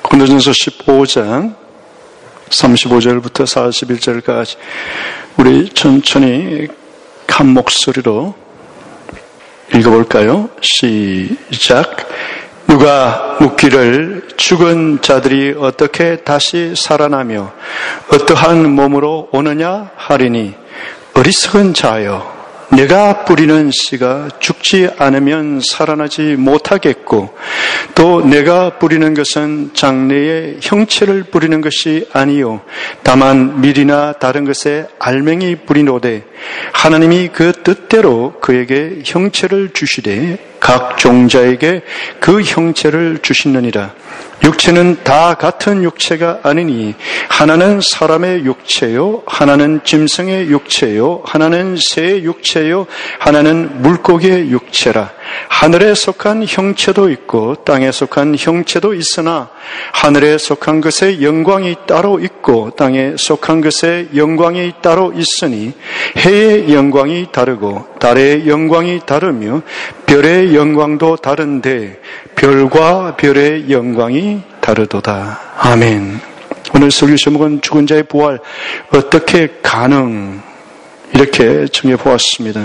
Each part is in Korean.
고린도전서 15장 35절부터 41절까지 우리 천천히 한 목소리로 읽어볼까요? 시작. 누가 묻기를 죽은 자들이 어떻게 다시 살아나며 어떠한 몸으로 오느냐 하리니 어리석은 자여, 내가 뿌리는 씨가 죽지 않으면 살아나지 못하겠고 또 내가 뿌리는 것은 장래의 형체를 뿌리는 것이 아니요 다만 밀이나 다른 것에 알맹이 뿌리노되 하나님이 그 뜻대로 그에게 형체를 주시되 각 종자에게 그 형체를 주시느니라. 육체는 다 같은 육체가 아니니 하나는 사람의 육체요, 하나는 짐승의 육체요, 하나는 새의 육체요, 하나는 물고기의 육체라. 하늘에 속한 형체도 있고 땅에 속한 형체도 있으나 하늘에 속한 것의 영광이 따로 있고 땅에 속한 것의 영광이 따로 있으니 해의 영광이 다르고 달의 영광이 다르며 별의 영광도 다른데 별과 별의 영광이 다르도다. 아멘. 오늘 설교 제목은 죽은 자의 부활 어떻게 가능, 이렇게 정해 보았습니다.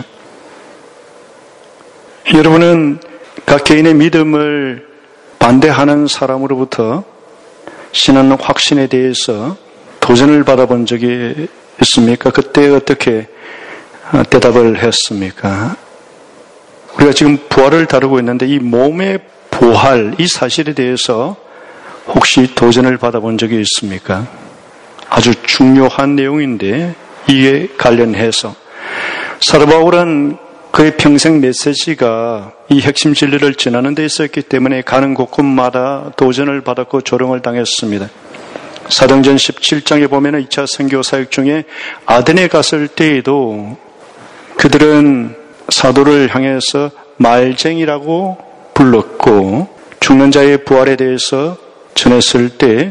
여러분은 각 개인의 믿음을 반대하는 사람으로부터 신앙 확신에 대해서 도전을 받아본 적이 있습니까? 그때 어떻게 대답을 했습니까? 우리가 지금 부활을 다루고 있는데 이 몸의 부활, 이 사실에 대해서 혹시 도전을 받아본 적이 있습니까? 아주 중요한 내용인데 이에 관련해서 사도 바울은 그의 평생 메시지가 이 핵심 진리를 전하는 데 있었기 때문에 가는 곳곳마다 도전을 받았고 조롱을 당했습니다. 사도행전 17장에 보면 2차 선교 사역 중에 아덴에 갔을 때에도 그들은 사도를 향해서 말쟁이라고 불렀고 죽는 자의 부활에 대해서 전했을 때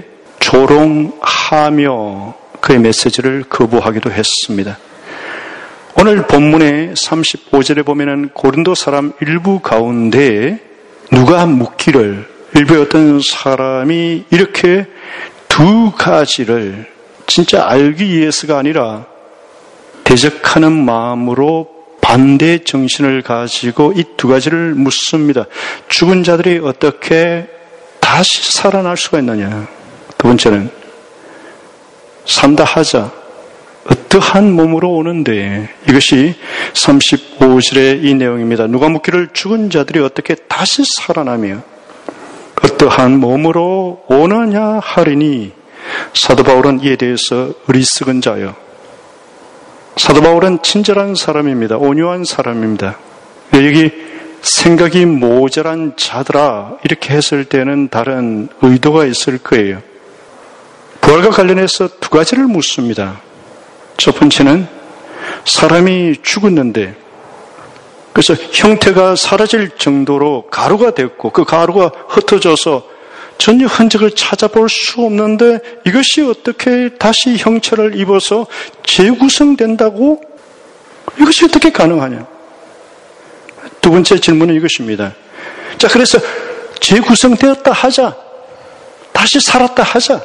조롱하며 그의 메시지를 거부하기도 했습니다. 오늘 본문의 35절에 보면은 고린도 사람 일부 가운데 누가 묻기를, 일부의 어떤 사람이 이렇게 두 가지를 진짜 알기 위해서가 아니라 대적하는 마음으로 반대 정신을 가지고 이 두 가지를 묻습니다. 죽은 자들이 어떻게 다시 살아날 수가 있느냐. 두 번째는 산다 하자 어떠한 몸으로 오는데, 이것이 35절의 이 내용입니다. 누가 묻기를 죽은 자들이 어떻게 다시 살아나며 어떠한 몸으로 오느냐 하리니 사도 바울은 이에 대해서 어리석은 자요. 사도 바울은 친절한 사람입니다. 온유한 사람입니다. 여기 생각이 모자란 자들아 이렇게 했을 때는 다른 의도가 있을 거예요. 부활과 관련해서 두 가지를 묻습니다. 첫 번째는 사람이 죽었는데 그래서 형태가 사라질 정도로 가루가 됐고 그 가루가 흩어져서 전혀 흔적을 찾아볼 수 없는데 이것이 어떻게 다시 형체를 입어서 재구성된다고? 이것이 어떻게 가능하냐? 두 번째 질문은 이것입니다. 자, 그래서 재구성되었다 하자. 다시 살았다 하자.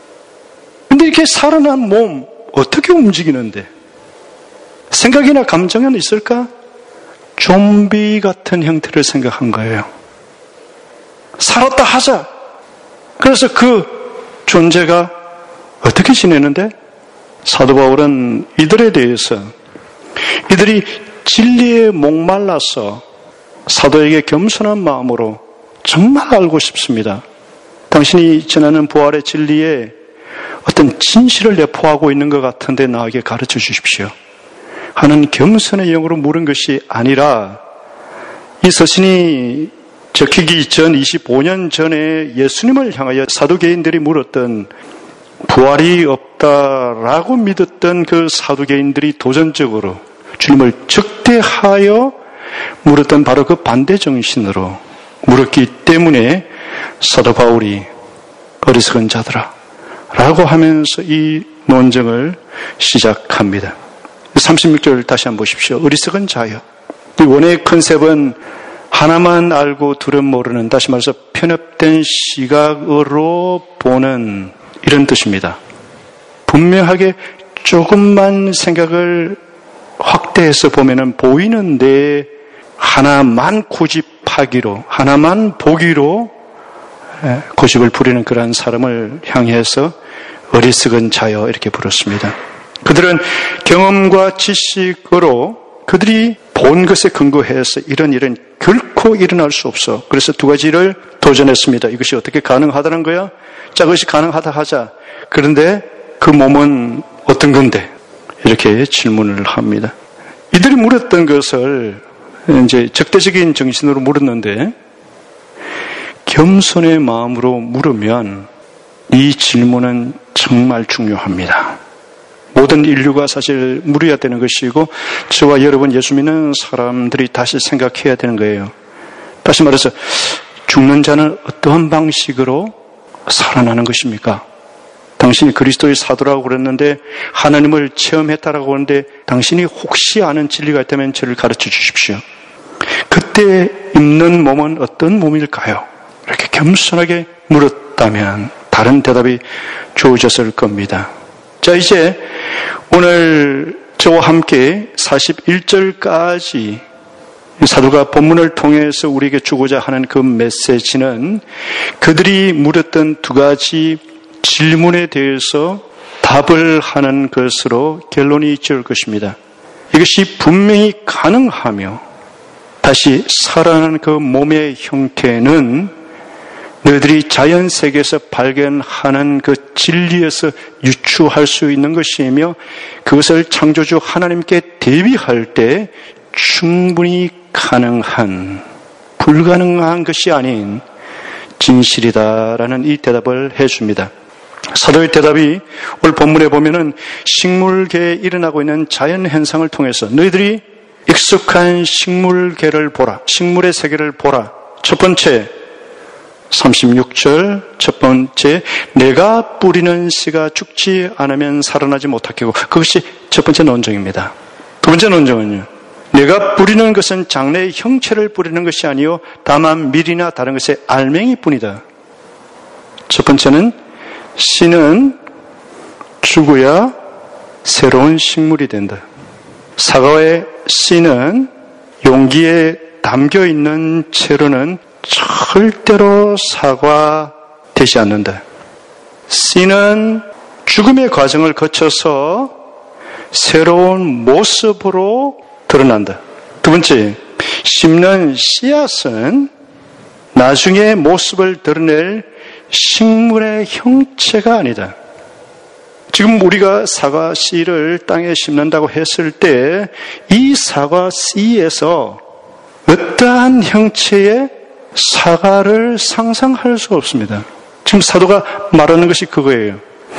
근데 이렇게 살아난 몸 어떻게 움직이는데? 생각이나 감정은 있을까? 좀비 같은 형태를 생각한 거예요. 살았다 하자. 그래서 그 존재가 어떻게 지내는데? 사도 바울은 이들에 대해서 이들이 진리에 목말라서 사도에게 겸손한 마음으로 정말 알고 싶습니다. 당신이 전하는 부활의 진리에 어떤 진실을 내포하고 있는 것 같은데 나에게 가르쳐 주십시오 하는 겸손의 영으로 물은 것이 아니라 이 서신이 적히기 전 25년 전에 예수님을 향하여 사두개인들이 물었던 부활이 없다라고 믿었던 그 사두개인들이 도전적으로 주님을 적대하여 물었던 바로 그 반대 정신으로 물었기 때문에 사도 바울이 어리석은 자들아 라고 하면서 이 논쟁을 시작합니다. 36절 다시 한번 보십시오. 어리석은 자여. 이 원의 컨셉은 하나만 알고 둘은 모르는, 다시 말해서 편협된 시각으로 보는 이런 뜻입니다. 분명하게 조금만 생각을 확대해서 보면은 보이는데 하나만 고집하기로, 하나만 보기로 고집을 부리는 그런 사람을 향해서 어리석은 자여 이렇게 부르습니다. 그들은 경험과 지식으로 그들이 본 것에 근거해서 이런 일은 결코 일어날 수 없어. 그래서 두 가지를 도전했습니다. 이것이 어떻게 가능하다는 거야? 자, 그것이 가능하다 하자. 그런데 그 몸은 어떤 건데? 이렇게 질문을 합니다. 이들이 물었던 것을 이제 적대적인 정신으로 물었는데 겸손의 마음으로 물으면 이 질문은 정말 중요합니다. 모든 인류가 사실 물어야 되는 것이고 저와 여러분 예수 믿는 사람들이 다시 생각해야 되는 거예요. 다시 말해서 죽는 자는 어떠한 방식으로 살아나는 것입니까? 당신이 그리스도의 사도라고 그랬는데 하나님을 체험했다라고 하는데 당신이 혹시 아는 진리가 있다면 저를 가르쳐 주십시오. 그때 입는 몸은 어떤 몸일까요? 이렇게 겸손하게 물었다면 다른 대답이 주어졌을 겁니다. 자, 이제 오늘 저와 함께 41절까지 사도가 본문을 통해서 우리에게 주고자 하는 그 메시지는 그들이 물었던 두 가지 질문에 대해서 답을 하는 것으로 결론이 지을 것입니다. 이것이 분명히 가능하며 다시 살아나는 그 몸의 형태는 너희들이 자연 세계에서 발견하는 그 진리에서 유추할 수 있는 것이며 그것을 창조주 하나님께 대비할 때 충분히 가능한, 불가능한 것이 아닌 진실이다라는 이 대답을 해줍니다. 사도의 대답이 오늘 본문에 보면은 식물계에 일어나고 있는 자연 현상을 통해서 너희들이 익숙한 식물계를 보라, 식물의 세계를 보라. 첫 번째 36절 첫 번째, 내가 뿌리는 씨가 죽지 않으면 살아나지 못하겠고, 그것이 첫 번째 논증입니다. 두 번째 논증은요, 내가 뿌리는 것은 장래의 형체를 뿌리는 것이 아니요 다만 밀이나 다른 것의 알맹이뿐이다. 첫 번째는 씨는 죽어야 새로운 식물이 된다. 사과의 씨는 용기에 담겨 있는 채로는 절대로 사과되지 않는다. 씨는 죽음의 과정을 거쳐서 새로운 모습으로 드러난다. 두 번째, 심는 씨앗은 나중에 모습을 드러낼 식물의 형체가 아니다. 지금 우리가 사과 씨를 땅에 심는다고 했을 때 이 사과 씨에서 어떠한 형체의 사과를 상상할 수 없습니다. 지금 사도가 말하는 것이 그거예요.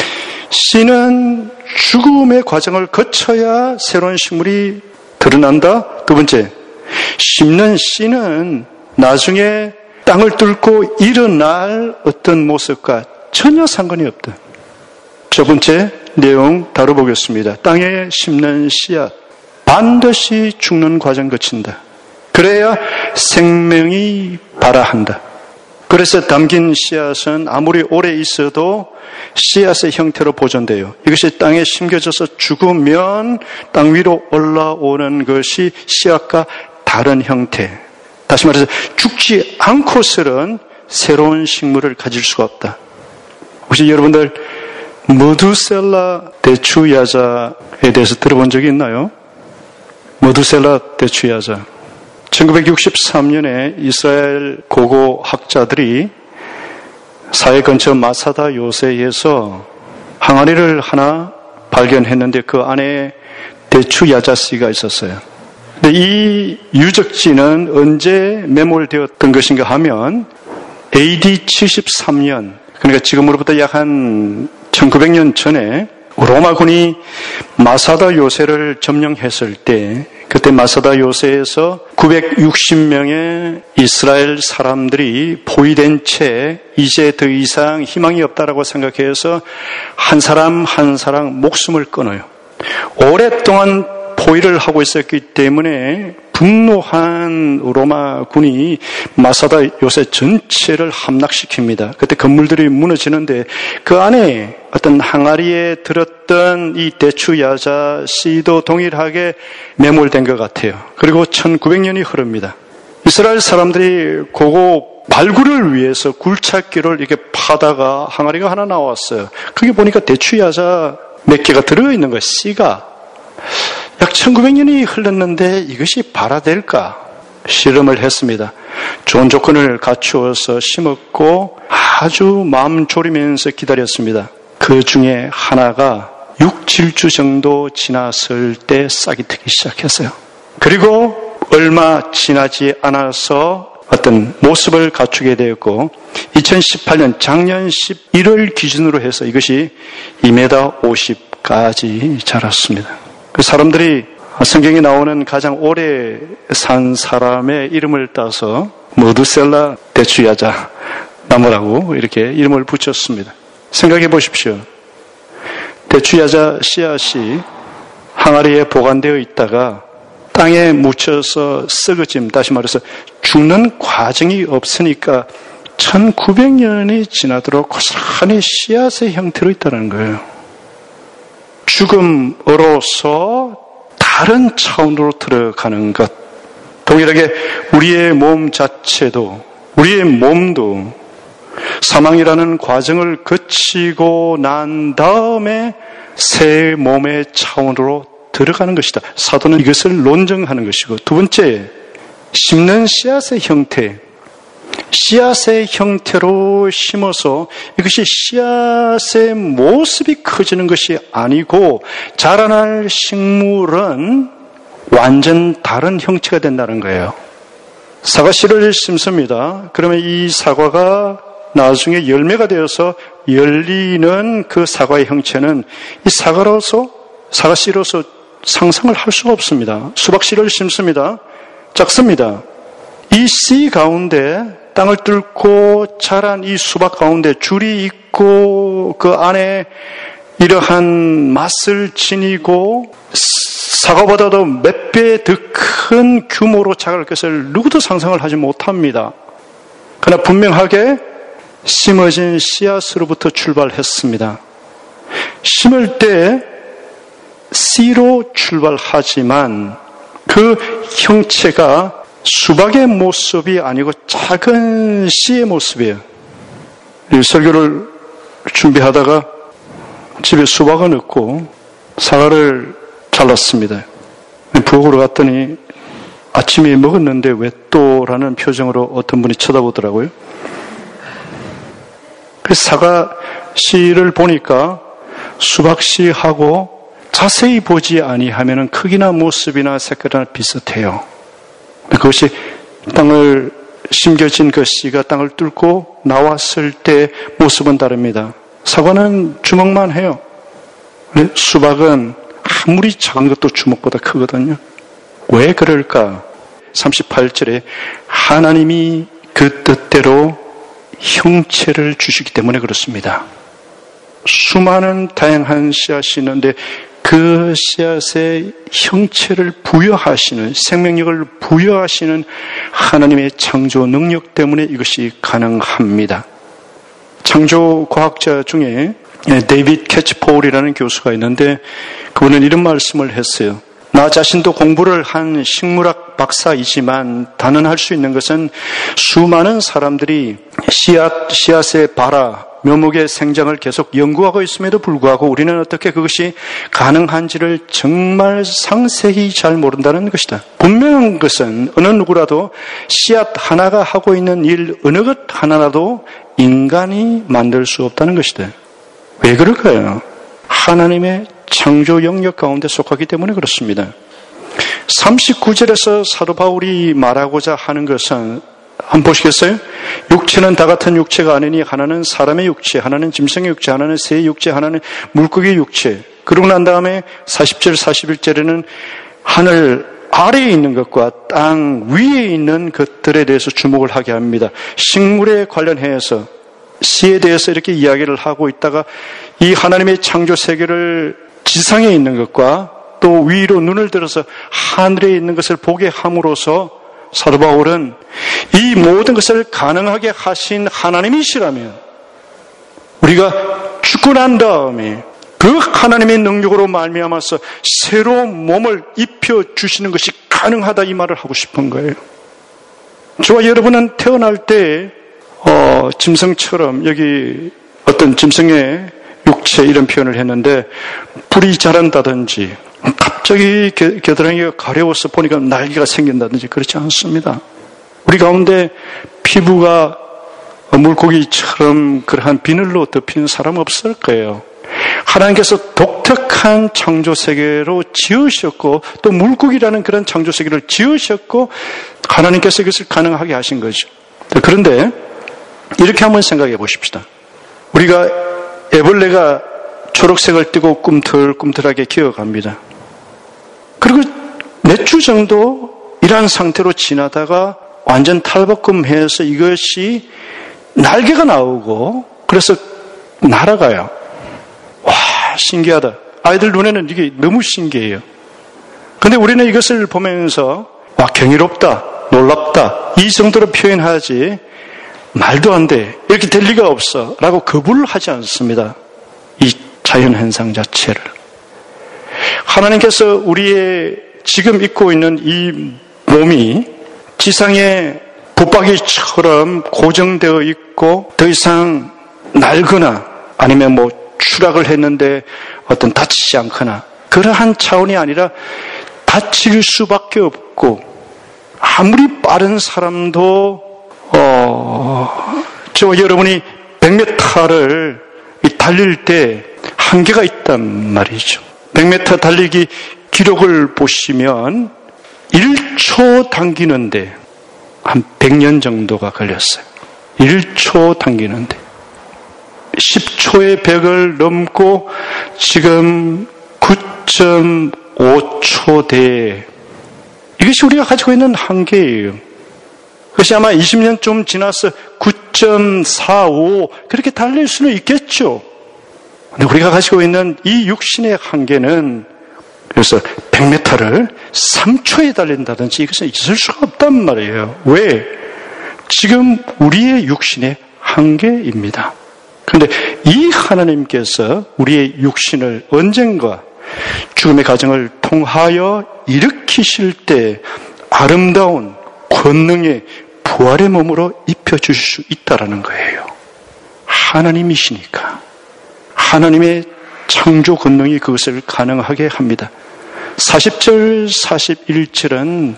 씨는 죽음의 과정을 거쳐야 새로운 식물이 드러난다. 두 번째, 심는 씨는 나중에 땅을 뚫고 일어날 어떤 모습과 전혀 상관이 없다. 첫 번째 내용 다뤄보겠습니다. 땅에 심는 씨앗, 반드시 죽는 과정 거친다. 그래야 생명이 발아한다. 그래서 담긴 씨앗은 아무리 오래 있어도 씨앗의 형태로 보존돼요. 이것이 땅에 심겨져서 죽으면 땅 위로 올라오는 것이 씨앗과 다른 형태. 다시 말해서 죽지 않고서는 새로운 식물을 가질 수가 없다. 혹시 여러분들 머두셀라 대추야자에 대해서 들어본 적이 있나요? 머두셀라 대추야자. 1963년에 이스라엘 고고 학자들이 사해 근처 마사다 요새에서 항아리를 하나 발견했는데 그 안에 대추야자씨가 있었어요. 근데 이 유적지는 언제 매몰되었던 것인가 하면 AD 73년, 그러니까 지금으로부터 약 한 1900년 전에 로마군이 마사다 요새를 점령했을 때 그때 마사다 요새에서 960명의 이스라엘 사람들이 포위된 채 이제 더 이상 희망이 없다라고 생각해서 한 사람 한 사람 목숨을 끊어요. 오랫동안 포위를 하고 있었기 때문에 분노한 로마 군이 마사다 요새 전체를 함락시킵니다. 그때 건물들이 무너지는데 그 안에 어떤 항아리에 들었던 이 대추야자 씨도 동일하게 매몰된 것 같아요. 그리고 1900년이 흐릅니다. 이스라엘 사람들이 그거 발굴을 위해서 굴착기를 이렇게 파다가 항아리가 하나 나왔어요. 그게 보니까 대추야자 몇 개가 들어있는 거예요. 씨가. 약 1900년이 흘렀는데 이것이 발화될까? 실험을 했습니다. 좋은 조건을 갖추어서 심었고 아주 마음 졸이면서 기다렸습니다. 그 중에 하나가 6, 7주 정도 지났을 때 싹이 트기 시작했어요. 그리고 얼마 지나지 않아서 어떤 모습을 갖추게 되었고 2018년 작년 11월 기준으로 해서 이것이 2m 50까지 자랐습니다. 그 사람들이 성경에 나오는 가장 오래 산 사람의 이름을 따서 머두셀라 대추야자 나무라고 이렇게 이름을 붙였습니다. 생각해 보십시오. 대추야자 씨앗이 항아리에 보관되어 있다가 땅에 묻혀서 썩어짐, 다시 말해서 죽는 과정이 없으니까 1900년이 지나도록 고스란히 씨앗의 형태로 있다는 거예요. 죽음으로서 다른 차원으로 들어가는 것. 동일하게 우리의 몸 자체도, 우리의 몸도 사망이라는 과정을 거치고 난 다음에 새 몸의 차원으로 들어가는 것이다. 사도는 이것을 논증하는 것이고, 두 번째, 심는 씨앗의 형태. 씨앗의 형태로 심어서 이것이 씨앗의 모습이 커지는 것이 아니고 자라날 식물은 완전 다른 형체가 된다는 거예요. 사과씨를 심습니다. 그러면 이 사과가 나중에 열매가 되어서 열리는 그 사과의 형체는 이 사과씨로서 상상을 할 수가 없습니다. 수박씨를 심습니다. 작습니다. 이 씨 가운데 땅을 뚫고 자란 이 수박 가운데 줄이 있고 그 안에 이러한 맛을 지니고 사과보다도 몇 배 더 큰 규모로 자랄 것을 누구도 상상을 하지 못합니다. 그러나 분명하게 심어진 씨앗으로부터 출발했습니다. 심을 때 씨로 출발하지만 그 형체가 수박의 모습이 아니고 작은 씨의 모습이에요. 이 설교를 준비하다가 집에 수박은 없고 사과를 잘랐습니다. 부엌으로 갔더니 아침에 먹었는데 왜 또라는 표정으로 어떤 분이 쳐다보더라고요. 그 사과 씨를 보니까 수박 씨하고 자세히 보지 아니하면은 크기나 모습이나 색깔이나 비슷해요. 그것이 땅을 심겨진 그 씨가 땅을 뚫고 나왔을 때 모습은 다릅니다. 사과는 주먹만 해요. 수박은 아무리 작은 것도 주먹보다 크거든요. 왜 그럴까? 38절에 하나님이 그 뜻대로 형체를 주시기 때문에 그렇습니다. 수많은 다양한 씨앗이 있는데 그 씨앗의 형체를 부여하시는, 생명력을 부여하시는 하나님의 창조 능력 때문에 이것이 가능합니다. 창조 과학자 중에 데이빗 캐치폴이라는 교수가 있는데 그분은 이런 말씀을 했어요. 나 자신도 공부를 한 식물학 박사이지만 단언할 수 있는 것은 수많은 사람들이 씨앗의 발화, 묘목의 생장을 계속 연구하고 있음에도 불구하고 우리는 어떻게 그것이 가능한지를 정말 상세히 잘 모른다는 것이다. 분명한 것은 어느 누구라도 씨앗 하나가 하고 있는 일 어느 것 하나라도 인간이 만들 수 없다는 것이다. 왜 그럴까요? 하나님의 창조 영역 가운데 속하기 때문에 그렇습니다. 39절에서 사도 바울이 말하고자 하는 것은 한번 보시겠어요? 육체는 다 같은 육체가 아니니 하나는 사람의 육체, 하나는 짐승의 육체, 하나는 새의 육체, 하나는 물고기의 육체. 그러고 난 다음에 40절, 41절에는 하늘 아래에 있는 것과 땅 위에 있는 것들에 대해서 주목을 하게 합니다. 식물에 관련해서 씨에 대해서 이렇게 이야기를 하고 있다가 이 하나님의 창조 세계를 지상에 있는 것과 또 위로 눈을 들어서 하늘에 있는 것을 보게 함으로써 사도 바울은 이 모든 것을 가능하게 하신 하나님이시라면 우리가 죽고 난 다음에 그 하나님의 능력으로 말미암아서 새로운 몸을 입혀주시는 것이 가능하다 이 말을 하고 싶은 거예요. 저와 여러분은 태어날 때 짐승처럼 여기 어떤 짐승의 육체 이런 표현을 했는데 불이 자란다든지 갑자기 겨드랑이가 가려워서 보니까 날개가 생긴다든지 그렇지 않습니다. 우리 가운데 피부가 물고기처럼 그러한 비늘로 덮인 사람 없을 거예요. 하나님께서 독특한 창조세계로 지으셨고 또 물고기라는 그런 창조세계를 지으셨고 하나님께서 이것을 가능하게 하신 거죠. 그런데 이렇게 한번 생각해 보십시다. 우리가 애벌레가 초록색을 띠고 꿈틀꿈틀하게 기어갑니다. 그리고 몇 주 정도 이러한 상태로 지나다가 완전 탈바꿈해서 이것이 날개가 나오고 그래서 날아가요. 와, 신기하다. 아이들 눈에는 이게 너무 신기해요. 근데 우리는 이것을 보면서 와, 경이롭다, 놀랍다 이 정도로 표현하지 말도 안 돼, 이렇게 될 리가 없어 라고 거부를 하지 않습니다. 이 자연현상 자체를. 하나님께서 우리의 지금 입고 있는 이 몸이 지상의 붙박이처럼 고정되어 있고 더 이상 날거나 아니면 추락을 했는데 어떤 다치지 않거나 그러한 차원이 아니라 다칠 수밖에 없고 아무리 빠른 사람도 저와 여러분이 100m를 달릴 때 한계가 있단 말이죠. 100m 달리기 기록을 보시면 1초 당기는데 한 100년 정도가 걸렸어요. 1초 당기는데 10초의 100을 넘고 지금 9.5초대 이것이 우리가 가지고 있는 한계예요. 그것이 아마 20년 좀 지나서 9.45 그렇게 달릴 수는 있겠죠. 근데 우리가 가지고 있는 이 육신의 한계는 그래서 100m를 3초에 달린다든지 이것은 있을 수가 없단 말이에요. 왜? 지금 우리의 육신의 한계입니다. 그런데 이 하나님께서 우리의 육신을 언젠가 죽음의 과정을 통하여 일으키실 때 아름다운 권능의 부활의 몸으로 입혀주실 수 있다라는 거예요. 하나님이시니까. 하나님의 창조 권능이 그것을 가능하게 합니다. 40절, 41절은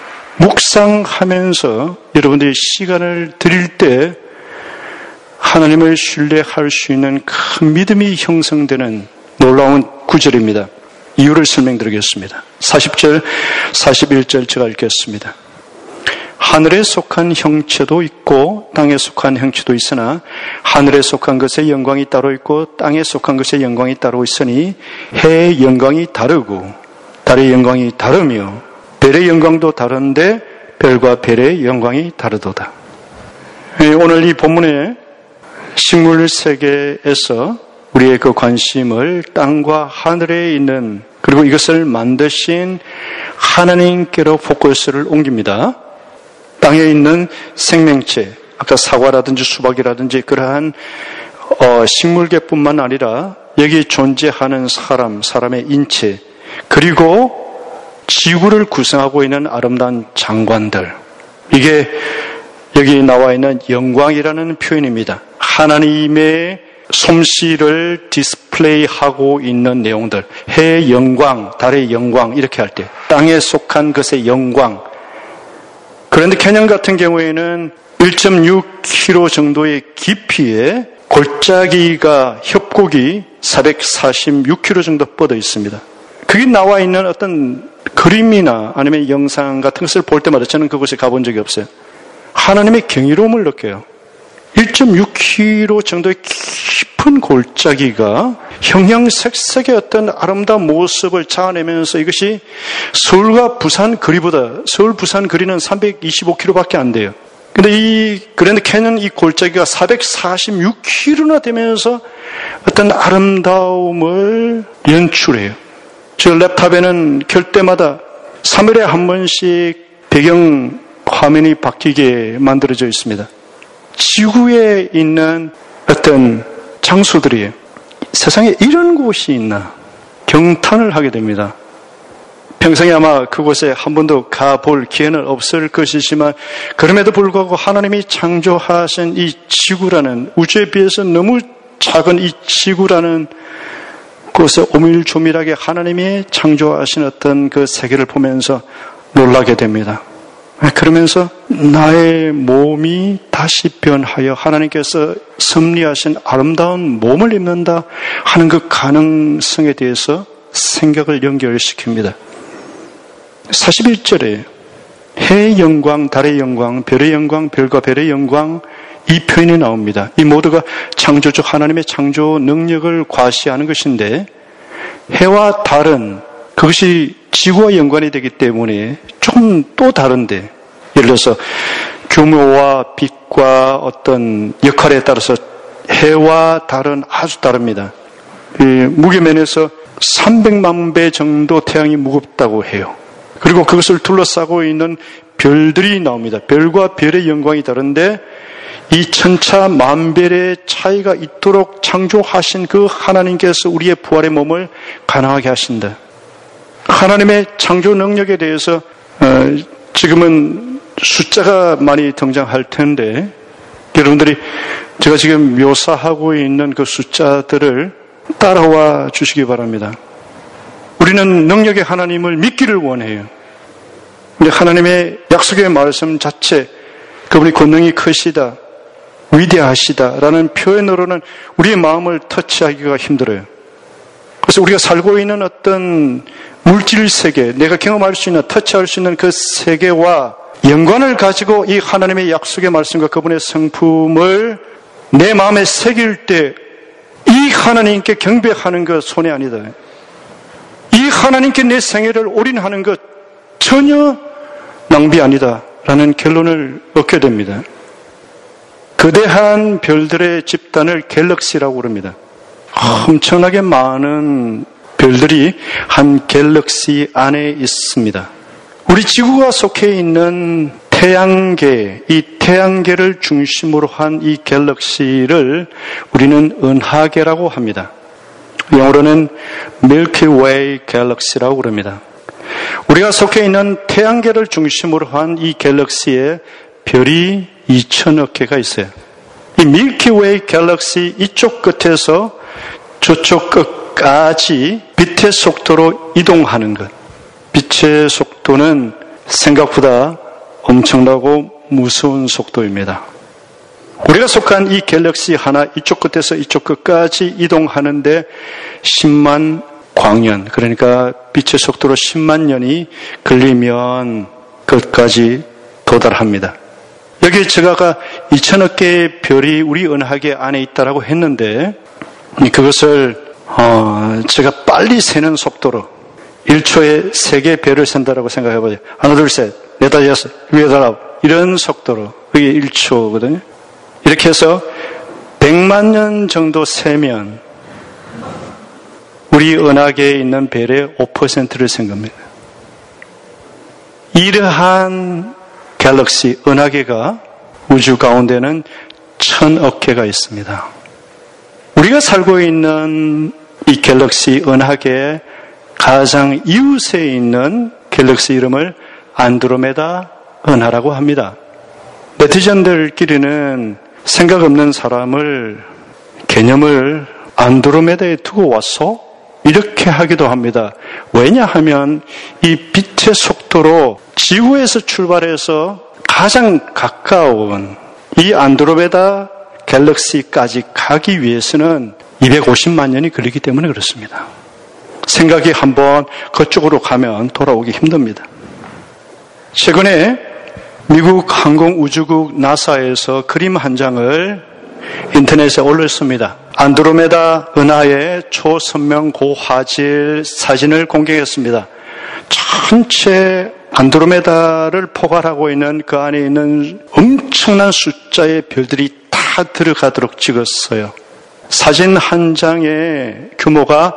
묵상하면서 여러분들이 시간을 드릴 때 하나님을 신뢰할 수 있는 큰 믿음이 형성되는 놀라운 구절입니다. 이유를 설명드리겠습니다. 40절, 41절 제가 읽겠습니다. 하늘에 속한 형체도 있고 땅에 속한 형체도 있으나 하늘에 속한 것의 영광이 따로 있고 땅에 속한 것의 영광이 따로 있으니 해의 영광이 다르고 달의 영광이 다르며 별의 영광도 다른데 별과 별의 영광이 다르도다. 오늘 이 본문의 식물 세계에서 우리의 그 관심을 땅과 하늘에 있는 그리고 이것을 만드신 하나님께로 포커스를 옮깁니다. 땅에 있는 생명체, 아까 사과라든지 수박이라든지 그러한 식물계뿐만 아니라 여기 존재하는 사람의 인체, 그리고 지구를 구성하고 있는 아름다운 장관들, 이게 여기 나와 있는 영광이라는 표현입니다. 하나님의 솜씨를 디스플레이하고 있는 내용들, 해의 영광, 달의 영광 이렇게 할 때 땅에 속한 것의 영광. 그런데 캐년 같은 경우에는 1.6km 정도의 깊이에 골짜기가 협곡이 446km 정도 뻗어 있습니다. 그게 나와 있는 어떤 그림이나 아니면 영상 같은 것을 볼 때마다 저는 그곳에 가본 적이 없어요. 하나님의 경이로움을 느껴요. 1.6km 정도의 깊은 골짜기가 형형색색의 어떤 아름다운 모습을 자아내면서 이것이 서울과 부산 거리보다, 서울 부산 거리는 325km밖에 안 돼요. 근데 이 그랜드 캐년 이 골짜기가 446km나 되면서 어떤 아름다움을 연출해요. 저 랩탑에는 켤 때마다 3일에 한 번씩 배경 화면이 바뀌게 만들어져 있습니다. 지구에 있는 어떤 장소들이에요. 세상에 이런 곳이 있나 경탄을 하게 됩니다. 평생에 아마 그곳에 한 번도 가볼 기회는 없을 것이지만 그럼에도 불구하고 하나님이 창조하신 이 지구라는 우주에 비해서 너무 작은 이 지구라는 곳에 오밀조밀하게 하나님이 창조하신 어떤 그 세계를 보면서 놀라게 됩니다. 그러면서 나의 몸이 다시 변하여 하나님께서 섭리하신 아름다운 몸을 입는다 하는 그 가능성에 대해서 생각을 연결시킵니다. 41절에 해의 영광, 달의 영광, 별의 영광, 별과 별의 영광 이 표현이 나옵니다. 이 모두가 창조주 하나님의 창조 능력을 과시하는 것인데 해와 달은 그것이 지구와 연관이 되기 때문에 조금 또 다른데 예를 들어서 규모와 빛과 어떤 역할에 따라서 해와 달은 아주 다릅니다. 무게면에서 300만 배 정도 태양이 무겁다고 해요. 그리고 그것을 둘러싸고 있는 별들이 나옵니다. 별과 별의 영광이 다른데 이 천차 만별의 차이가 있도록 창조하신 그 하나님께서 우리의 부활의 몸을 가능하게 하신다. 하나님의 창조 능력에 대해서 지금은 숫자가 많이 등장할 텐데 여러분들이 제가 지금 묘사하고 있는 그 숫자들을 따라와 주시기 바랍니다. 우리는 능력의 하나님을 믿기를 원해요. 근데 하나님의 약속의 말씀 자체, 그분이 권능이 크시다, 위대하시다라는 표현으로는 우리의 마음을 터치하기가 힘들어요. 그래서 우리가 살고 있는 어떤 물질 세계, 내가 경험할 수 있는, 터치할 수 있는 그 세계와 연관을 가지고 이 하나님의 약속의 말씀과 그분의 성품을 내 마음에 새길 때 이 하나님께 경배하는 것 손해 아니다. 이 하나님께 내 생애를 올인하는 것 전혀 낭비 아니다라는 결론을 얻게 됩니다. 거대한 별들의 집단을 갤럭시라고 부릅니다. 엄청나게 많은 별들이 한 갤럭시 안에 있습니다. 우리 지구가 속해 있는 태양계, 이 태양계를 중심으로 한 이 갤럭시를 우리는 은하계라고 합니다. 영어로는 Milky Way 갤럭시라고 부릅니다. 우리가 속해 있는 태양계를 중심으로 한 이 갤럭시에 별이 2천억 개가 있어요. 이 Milky Way 갤럭시 이쪽 끝에서 저쪽 끝까지 빛의 속도로 이동하는 것. 빛의 속도는 생각보다 엄청나고 무서운 속도입니다. 우리가 속한 이 갤럭시 하나 이쪽 끝에서 이쪽 끝까지 이동하는데 10만 광년, 그러니까 빛의 속도로 10만 년이 걸리면 끝까지 도달합니다. 여기 제가 아까 2천억 개의 별이 우리 은하계 안에 있다라고 했는데 그것을 제가 빨리 세는 속도로 1초에 3개 별을 센다라고 생각해봐요. 하나, 둘, 셋, 넷, 다섯, 여섯, 일곱, 여덟, 이런 속도로. 그게 1초거든요. 이렇게 해서 100만 년 정도 세면 우리 은하계에 있는 별의 5%를 센 겁니다. 이러한 갤럭시, 은하계가 우주 가운데는 1000억 개가 있습니다. 우리가 살고 있는 이 갤럭시 은하계의 가장 이웃에 있는 갤럭시 이름을 안드로메다 은하라고 합니다. 네티즌들끼리는 생각 없는 사람을 개념을 안드로메다에 두고 와서 이렇게 하기도 합니다. 왜냐하면 이 빛의 속도로 지구에서 출발해서 가장 가까운 이 안드로메다 갤럭시까지 가기 위해서는 250만 년이 걸리기 때문에 그렇습니다. 생각이 한번 그쪽으로 가면 돌아오기 힘듭니다. 최근에 미국 항공우주국 나사에서 그림 한 장을 인터넷에 올렸습니다. 안드로메다 은하의 초선명 고화질 사진을 공개했습니다. 전체 안드로메다를 포괄하고 있는 그 안에 있는 엄청난 숫자의 별들이 다 들어가도록 찍었어요. 사진 한 장의 규모가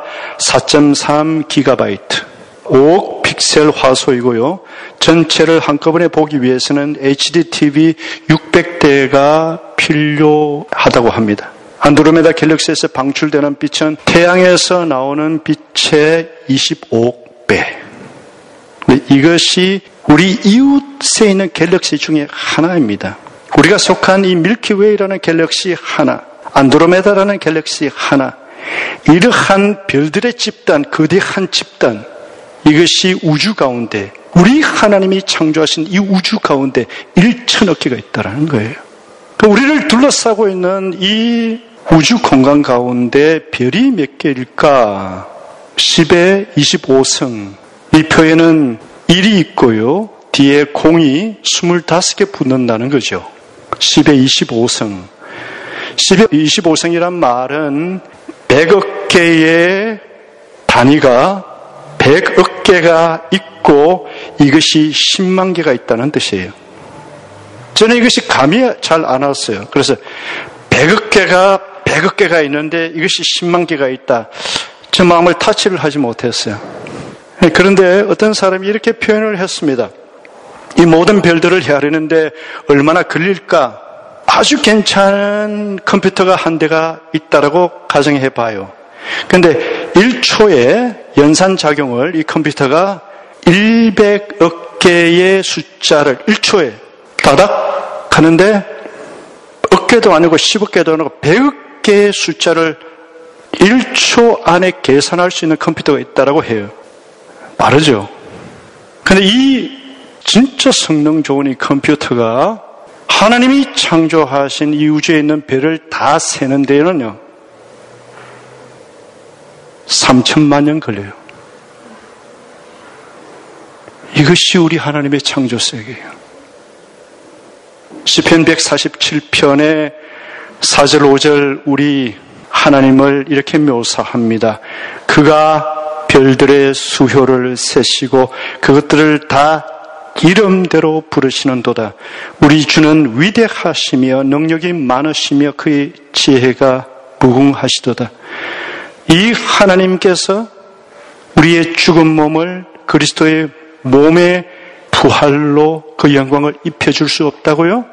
4.3GB, 5억 픽셀 화소이고요. 전체를 한꺼번에 보기 위해서는 HDTV 600대가 필요하다고 합니다. 안드로메다 갤럭시에서 방출되는 빛은 태양에서 나오는 빛의 25억 배. 이것이 우리 이웃에 있는 갤럭시 중에 하나입니다. 우리가 속한 이 밀키웨이라는 갤럭시 하나, 안드로메다라는 갤럭시 하나, 이러한 별들의 집단, 거대한 집단, 이것이 우주 가운데, 우리 하나님이 창조하신 이 우주 가운데 1천억 개가 있다는 거예요. 우리를 둘러싸고 있는 이 우주 공간 가운데 별이 몇 개일까? 10의 25성. 이 표에는 1이 있고요. 뒤에 공이 25개 붙는다는 거죠. 10의 25성. 10의 25성이란 말은 100억 개의 단위가 100억 개가 있고 이것이 10만 개가 있다는 뜻이에요. 저는 이것이 감이 잘 안 왔어요. 그래서 100억 개가 있는데 이것이 10만 개가 있다. 제 마음을 타치를 하지 못했어요. 그런데 어떤 사람이 이렇게 표현을 했습니다. 이 모든 별들을 헤아리는데 얼마나 걸릴까? 아주 괜찮은 컴퓨터가 한 대가 있다라고 가정해 봐요. 그런데 1초에 연산작용을 이 컴퓨터가 100억 개의 숫자를 1초에 다닥 하는데 억 개도 아니고 10억 개도 아니고 100억 개의 숫자를 1초 안에 계산할 수 있는 컴퓨터가 있다라고 해요. 빠르죠? 근데 이 진짜 성능 좋은 이 컴퓨터가 하나님이 창조하신 이 우주에 있는 별을 다 세는 데에는요 3천만 년 걸려요. 이것이 우리 하나님의 창조 세계예요. 시편 147편의 4절 5절 우리 하나님을 이렇게 묘사합니다. 그가 별들의 수효를 세시고 그것들을 다 이름대로 부르시는도다. 우리 주는 위대하시며 능력이 많으시며 그의 지혜가 무궁하시도다. 이 하나님께서 우리의 죽은 몸을 그리스도의 몸의 부활로 그 영광을 입혀줄 수 없다고요?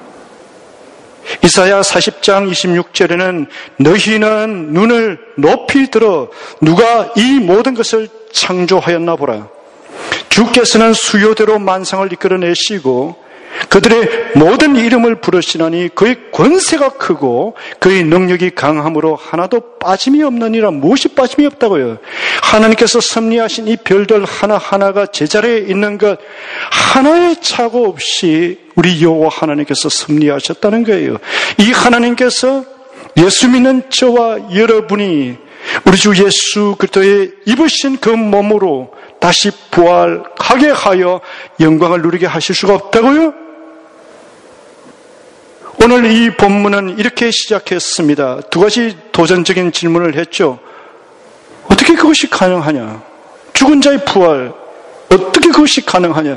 이사야 40장 26절에는 너희는 눈을 높이 들어 누가 이 모든 것을 창조하였나 보라. 주께서는 수요대로 만상을 이끌어내시고 그들의 모든 이름을 부르시나니 그의 권세가 크고 그의 능력이 강함으로 하나도 빠짐이 없느니라. 무엇이 빠짐이 없다고요? 하나님께서 섭리하신 이 별들 하나하나가 제자리에 있는 것 하나의 착오 없이 우리 여호와 하나님께서 섭리하셨다는 거예요. 이 하나님께서 예수 믿는 저와 여러분이 우리 주 예수 그리스도의 입으신 그 몸으로 다시 부활하게 하여 영광을 누리게 하실 수가 없다고요? 오늘 이 본문은 이렇게 시작했습니다. 두 가지 도전적인 질문을 했죠. 어떻게 그것이 가능하냐? 죽은 자의 부활, 어떻게 그것이 가능하냐?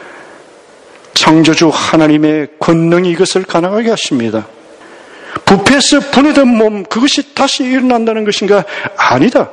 창조주 하나님의 권능이 이것을 가능하게 하십니다. 부패에서 분해된 몸, 그것이 다시 일어난다는 것인가? 아니다.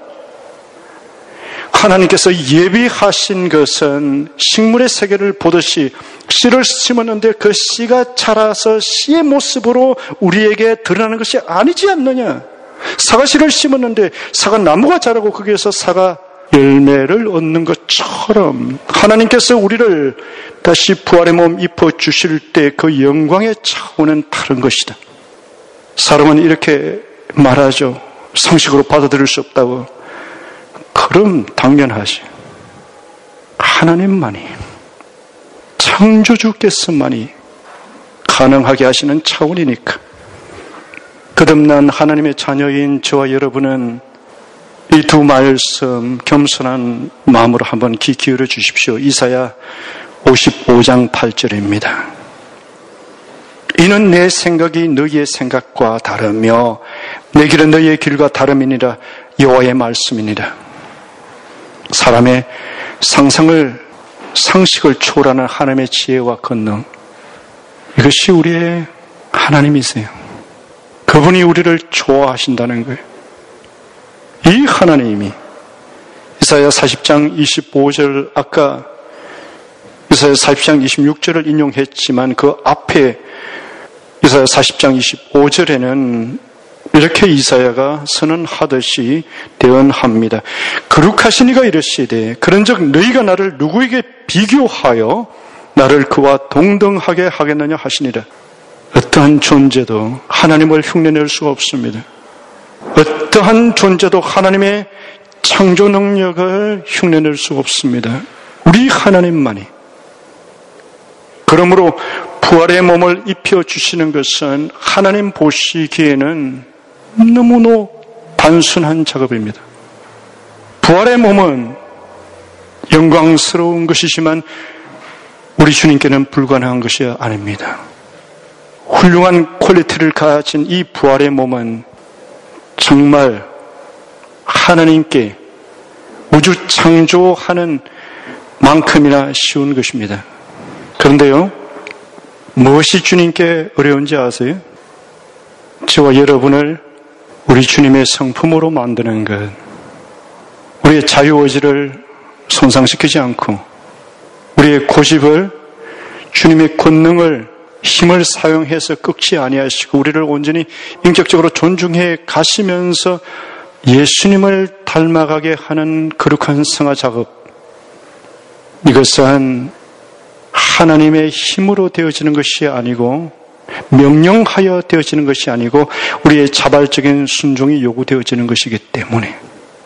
하나님께서 예비하신 것은 식물의 세계를 보듯이 씨를 심었는데 그 씨가 자라서 씨의 모습으로 우리에게 드러나는 것이 아니지 않느냐. 사과씨를 심었는데 사과나무가 자라고 거기에서 사과 열매를 얻는 것처럼 하나님께서 우리를 다시 부활의 몸 입혀주실 때 그 영광의 차원은 다른 것이다. 사람은 이렇게 말하죠. 상식으로 받아들일 수 없다고. 그럼 당연하지. 하나님만이, 창조주께서만이 가능하게 하시는 차원이니까. 거듭난 하나님의 자녀인 저와 여러분은 이 두 말씀 겸손한 마음으로 한번 귀 기울여 주십시오. 이사야 55장 8절입니다. 이는 내 생각이 너희의 생각과 다르며 내 길은 너희의 길과 다름이니라. 여호와의 말씀이니라. 사람의 상식을 초월하는 하나님의 지혜와 권능, 이것이 우리의 하나님이세요. 그분이 우리를 좋아하신다는 거예요. 이 하나님이 이사야 40장 25절 아까 이사야 40장 26절을 인용했지만 그 앞에 이사야 40장 25절에는 이렇게 이사야가 선언하듯이 대언합니다. 거룩하신 이가 이르시되 그런즉 너희가 나를 누구에게 비교하여 나를 그와 동등하게 하겠느냐 하시니라. 어떠한 존재도 하나님을 흉내낼 수가 없습니다. 어떠한 존재도 하나님의 창조 능력을 흉내낼 수가 없습니다. 우리 하나님만이. 그러므로 부활의 몸을 입혀주시는 것은 하나님 보시기에는 너무나 단순한 작업입니다. 부활의 몸은 영광스러운 것이지만 우리 주님께는 불가능한 것이 아닙니다. 훌륭한 퀄리티를 가진 이 부활의 몸은 정말 하나님께 우주 창조하는 만큼이나 쉬운 것입니다. 그런데요, 무엇이 주님께 어려운지 아세요? 저와 여러분을 우리 주님의 성품으로 만드는 것, 우리의 자유의지를 손상시키지 않고 우리의 고집을 주님의 권능을 힘을 사용해서 꺾지 아니하시고 우리를 온전히 인격적으로 존중해 가시면서 예수님을 닮아가게 하는 거룩한 성화 작업, 이것은 하나님의 힘으로 되어지는 것이 아니고 명령하여 되어지는 것이 아니고 우리의 자발적인 순종이 요구되어지는 것이기 때문에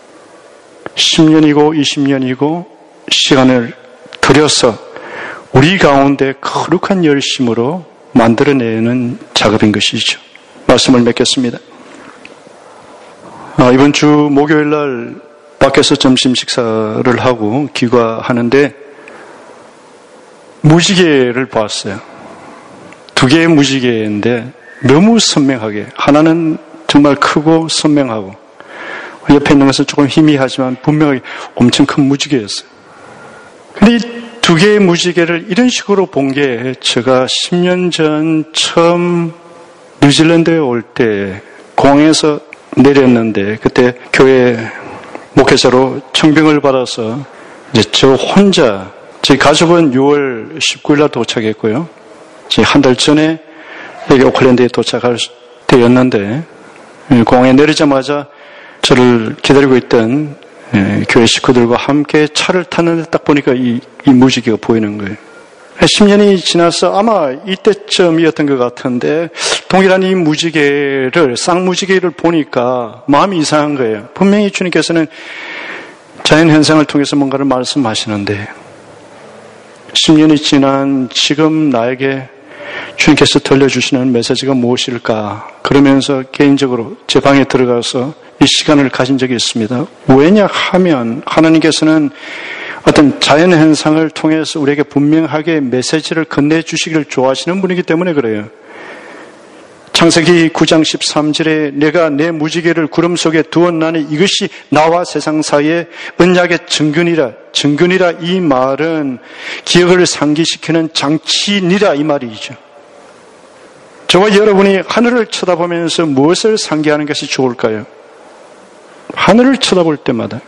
10년이고 20년이고 시간을 들여서 우리 가운데 거룩한 열심으로 만들어내는 작업인 것이죠. 말씀을 맺겠습니다. 이번 주 목요일 날 밖에서 점심 식사를 하고 귀가하는데 무지개를 봤어요. 두 개의 무지개인데 너무 선명하게, 하나는 정말 크고 선명하고 옆에 있는 것은 조금 희미하지만 분명히 엄청 큰 무지개였어요. 근데 이 두 개의 무지개를 이런 식으로 본 게 제가 10년 전 처음 뉴질랜드에 올 때 공항에서 내렸는데 그때 교회 목회자로 청빙을 받아서 이제 저 혼자, 저희 가족은 6월 19일 날 도착했고요. 한 달 전에 여기 오클랜드에 도착할 때였는데 공항에 내리자마자 저를 기다리고 있던 교회 식구들과 함께 차를 탔는데 딱 보니까 이 무지개가 보이는 거예요. 10년이 지나서 아마 이때쯤이었던 것 같은데 동일한 이 무지개를, 쌍무지개를 보니까 마음이 이상한 거예요. 분명히 주님께서는 자연현상을 통해서 뭔가를 말씀하시는데 10년이 지난 지금 나에게 주님께서 들려주시는 메시지가 무엇일까? 그러면서 개인적으로 제 방에 들어가서 이 시간을 가진 적이 있습니다. 왜냐 하면 하나님께서는 어떤 자연현상을 통해서 우리에게 분명하게 메시지를 건네주시기를 좋아하시는 분이기 때문에 그래요. 창세기 9장 13절에 내가 내 무지개를 구름 속에 두었나니 이것이 나와 세상 사이에 언약의 증거니라. 증거니라 이 말은 기억을 상기시키는 장치니라 이 말이죠. 저와 여러분이 하늘을 쳐다보면서 무엇을 상기하는 것이 좋을까요? 하늘을 쳐다볼 때마다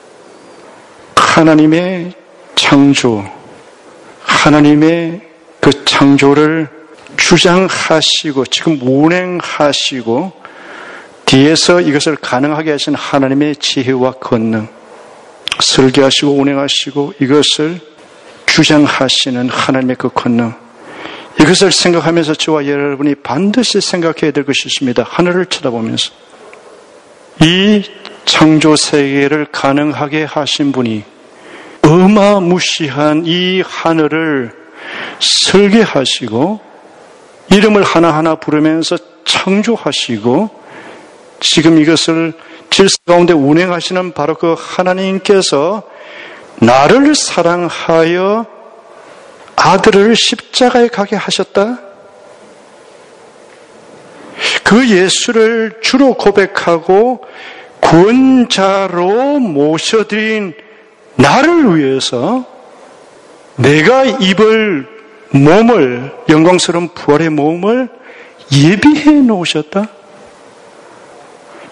하나님의 창조, 하나님의 그 창조를 주장하시고 지금 운행하시고 뒤에서 이것을 가능하게 하신 하나님의 지혜와 권능, 설계하시고 운행하시고 이것을 주장하시는 하나님의 그 권능, 이것을 생각하면서 저와 여러분이 반드시 생각해야 될 것이 있습니다. 하늘을 쳐다보면서 이 창조 세계를 가능하게 하신 분이 어마무시한 이 하늘을 설계하시고 이름을 하나하나 부르면서 창조하시고 지금 이것을 질서 가운데 운행하시는 바로 그 하나님께서 나를 사랑하여 아들을 십자가에 가게 하셨다. 그 예수를 주로 고백하고 구원자로 모셔드린 나를 위해서 내가 입을 몸을, 영광스러운 부활의 몸을 예비해 놓으셨다.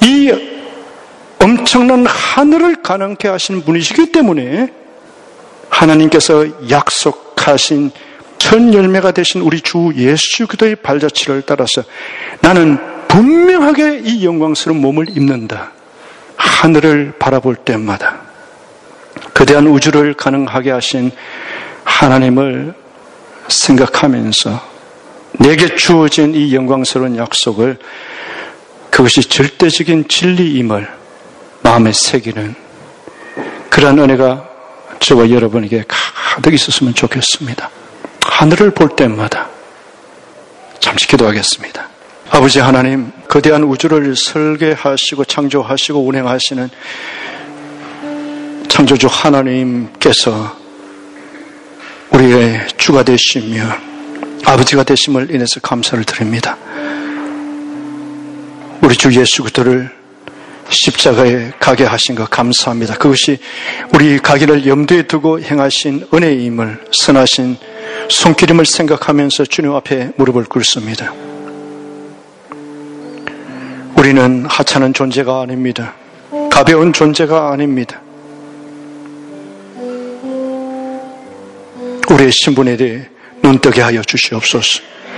이 엄청난 하늘을 가능케 하신 분이시기 때문에 하나님께서 약속하신 첫 열매가 되신 우리 주 예수 그리스도의 발자취를 따라서 나는 분명하게 이 영광스러운 몸을 입는다. 하늘을 바라볼 때마다 거대한 우주를 가능하게 하신 하나님을 생각하면서 내게 주어진 이 영광스러운 약속을 그것이 절대적인 진리임을 마음에 새기는 그러한 은혜가 저와 여러분에게 가득 있었으면 좋겠습니다. 하늘을 볼 때마다 잠시 기도하겠습니다. 아버지 하나님, 거대한 우주를 설계하시고 창조하시고 운행하시는 창조주 하나님께서 우리의 주가 되시며 아버지가 되심을 인해서 감사를 드립니다. 우리 주 예수 그리스도를 십자가에 가게 하신 것 감사합니다. 그것이 우리 가기를 염두에 두고 행하신 은혜임을 선하신 손길임을 생각하면서 주님 앞에 무릎을 꿇습니다. 우리는 하찮은 존재가 아닙니다. 가벼운 존재가 아닙니다. 우리의 신분에 대해 눈뜨게 하여 주시옵소서.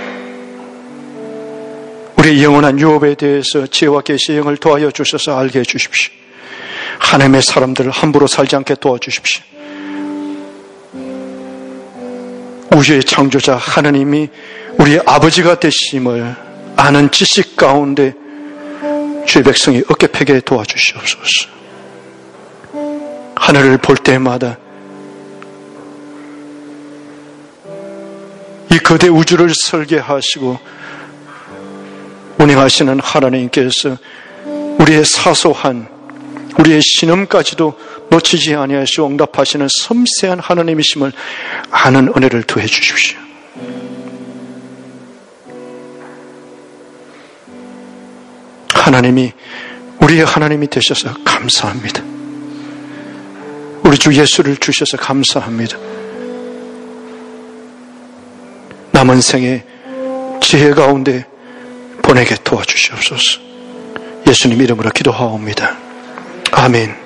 우리의 영원한 유업에 대해서 지혜와 계시의 영을 도와여 주셔서 알게 해주십시오. 하나님의 사람들을 함부로 살지 않게 도와주십시오. 우주의 창조자 하나님이 우리의 아버지가 되심을 아는 지식 가운데 주의 백성이 어깨 펴게 도와주시옵소서. 하늘을 볼 때마다 이 거대 우주를 설계하시고 운행하시는 하나님께서 우리의 사소한 우리의 신음까지도 놓치지 아니하시고 응답하시는 섬세한 하나님이심을 아는 은혜를 더해 주십시오. 하나님이 우리의 하나님이 되셔서 감사합니다. 우리 주 예수를 주셔서 감사합니다. 남은 생에 지혜 가운데 보내게 도와주시옵소서. 예수님 이름으로 기도하옵니다. 아멘.